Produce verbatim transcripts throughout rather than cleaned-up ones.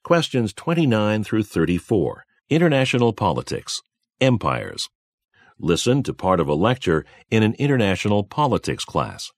Questions twenty-nine through thirty-four. International Politics. Empires. Listen to part of a lecture in an international politics class.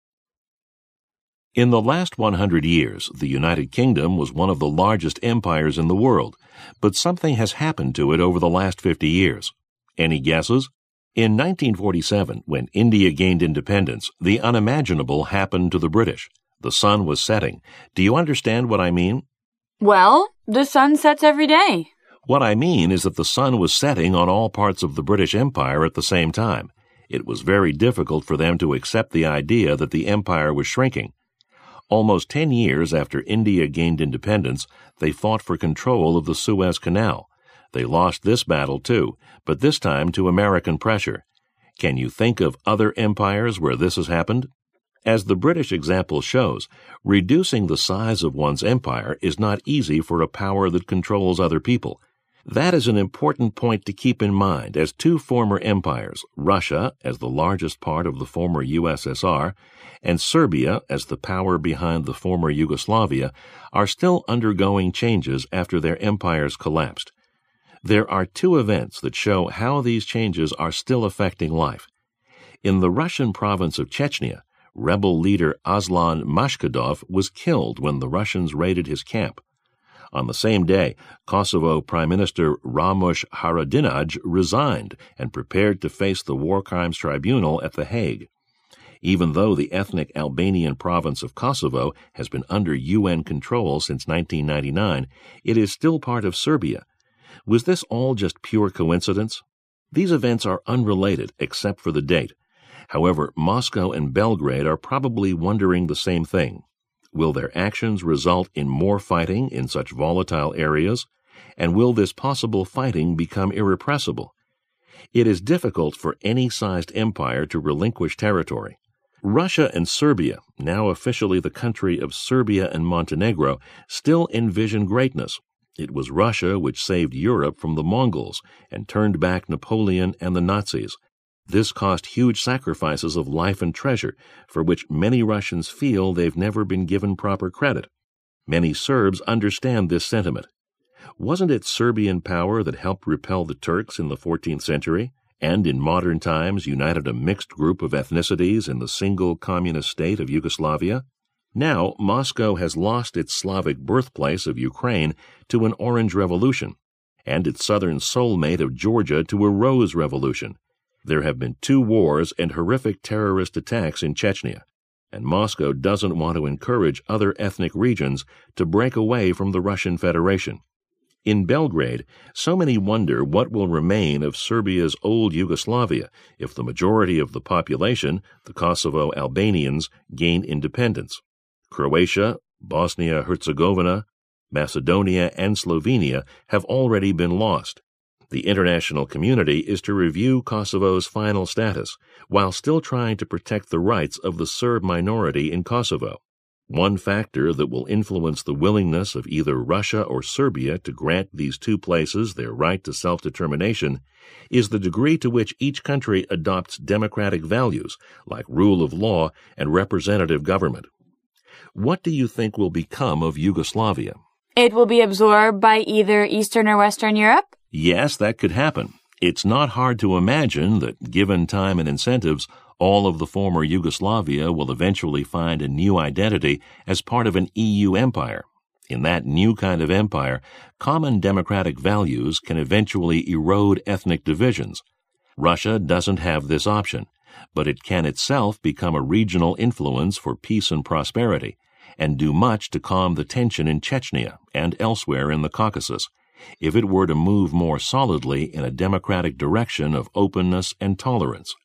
In the last one hundred years, the United Kingdom was one of the largest empires in the world, but something has happened to it over the last fifty years. Any guesses? In nineteen forty-seven, when India gained independence, the unimaginable happened to the British. The sun was setting. Do you understand what I mean? Well, the sun sets every day. What I mean is that the sun was setting on all parts of the British Empire at the same time. It was very difficult for them to accept the idea that the empire was shrinking. Almost ten years after India gained independence, they fought for control of the Suez Canal. They lost this battle too, but this time to American pressure. Can you think of other empires where this has happened? As the British example shows, reducing the size of one's empire is not easy for a power that controls other people. That is an important point to keep in mind as two former empires, Russia as the largest part of the former U S S R, and Serbia as the power behind the former Yugoslavia, are still undergoing changes after their empires collapsed. There are two events that show how these changes are still affecting life. In the Russian province of Chechnya, rebel leader Aslan Mashkadov was killed when the Russians raided his camp. On the same day, Kosovo Prime Minister Ramush Haradinaj resigned and prepared to face the War Crimes Tribunal at The Hague. Even though the ethnic Albanian province of Kosovo has been under U N control since nineteen ninety-nine, it is still part of Serbia. Was this all just pure coincidence? These events are unrelated except for the date. However, Moscow and Belgrade are probably wondering the same thing. Will their actions result in more fighting in such volatile areas? And will this possible fighting become irrepressible? It is difficult for any sized empire to relinquish territory. Russia and Serbia, now officially the country of Serbia and Montenegro, still envision greatness. It was Russia which saved Europe from the Mongols and turned back Napoleon and the Nazis. This cost huge sacrifices of life and treasure, for which many Russians feel they've never been given proper credit. Many Serbs understand this sentiment. Wasn't it Serbian power that helped repel the Turks in the fourteenth century, and in modern times united a mixed group of ethnicities in the single communist state of Yugoslavia? Now, Moscow has lost its Slavic birthplace of Ukraine to an Orange Revolution, and its southern soulmate of Georgia to a Rose Revolution. There have been two wars and horrific terrorist attacks in Chechnya, and Moscow doesn't want to encourage other ethnic regions to break away from the Russian Federation. In Belgrade, so many wonder what will remain of Serbia's old Yugoslavia if the majority of the population, the Kosovo Albanians, gain independence. Croatia, Bosnia-Herzegovina, Macedonia, and Slovenia have already been lost. The international community is to review Kosovo's final status, while still trying to protect the rights of the Serb minority in Kosovo. One factor that will influence the willingness of either Russia or Serbia to grant these two places their right to self-determination is the degree to which each country adopts democratic values, like rule of law and representative government. What do you think will become of Yugoslavia? It will be absorbed by either Eastern or Western Europe? Yes, that could happen. It's not hard to imagine that, given time and incentives, all of the former Yugoslavia will eventually find a new identity as part of an E U empire. In that new kind of empire, common democratic values can eventually erode ethnic divisions. Russia doesn't have this option, but it can itself become a regional influence for peace and prosperity, and do much to calm the tension in Chechnya and elsewhere in the Caucasus, if it were to move more solidly in a democratic direction of openness and tolerance.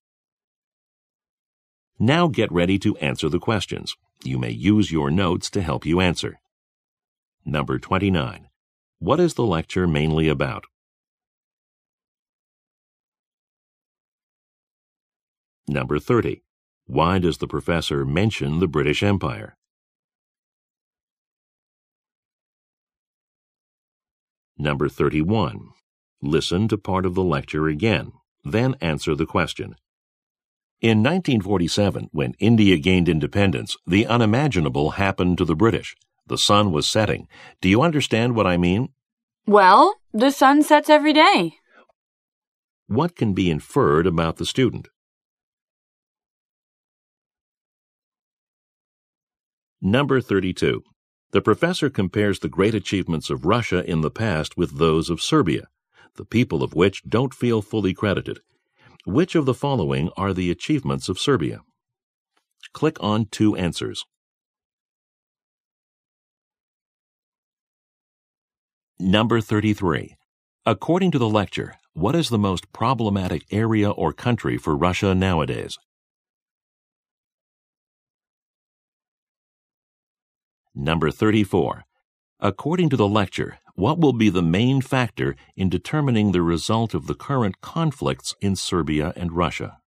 Now get ready to answer the questions. You may use your notes to help you answer. Number twenty-nine. What is the lecture mainly about? Number thirty. Why does the professor mention the British Empire? Number thirty-one. Listen to part of the lecture again, then answer the question. In nineteen forty-seven, when India gained independence, the unimaginable happened to the British. The sun was setting. Do you understand what I mean? Well, the sun sets every day. What can be inferred about the student? Number thirty-two. The professor compares the great achievements of Russia in the past with those of Serbia, the people of which don't feel fully credited. Which of the following are the achievements of Serbia? Click on two answers. Number thirty-three. According to the lecture, what is the most problematic area or country for Russia nowadays? Number thirty-four. According to the lecture, what will be the main factor in determining the result of the current conflicts in Serbia and Russia?